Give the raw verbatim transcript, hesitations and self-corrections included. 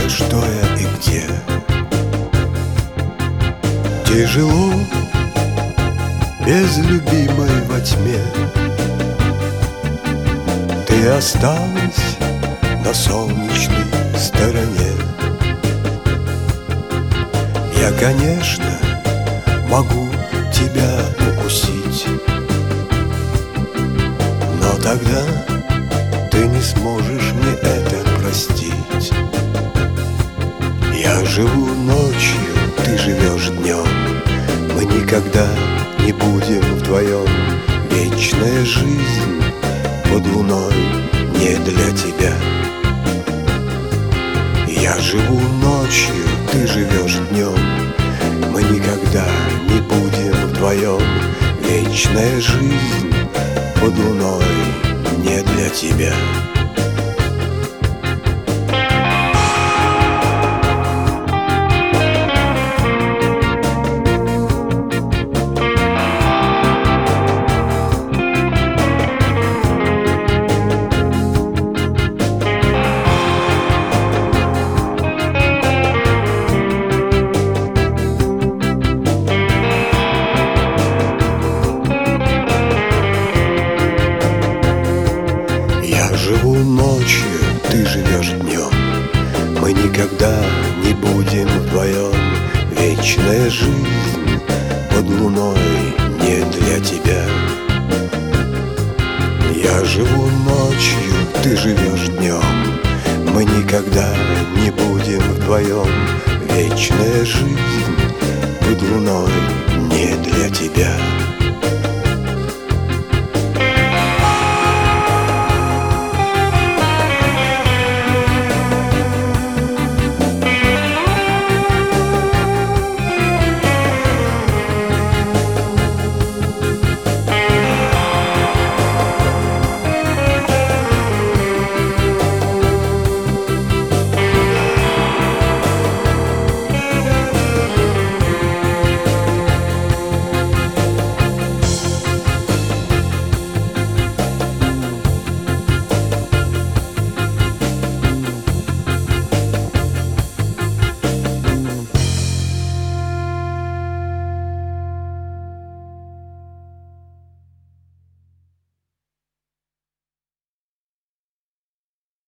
за что я и где. Тяжело без любимой во тьме. Ты осталась на солнечной стороне. Я, конечно, могу тебя укусить, но тогда ты не сможешь мне это простить. Я живу ночью, ты живешь днем. Мы никогда не будем вдвоем. Вечная жизнь под луной не для тебя. Я живу ночью, ты живешь днем. Мы никогда не будем вдвоем. Вечная жизнь под луной не для тебя. Живу ночью, ты живешь днем. Мы никогда не будем вдвоем. Вечная жизнь под луной не для тебя. Я живу ночью, ты живешь днем. Мы никогда не будем вдвоем. Вечная жизнь под луной не для тебя.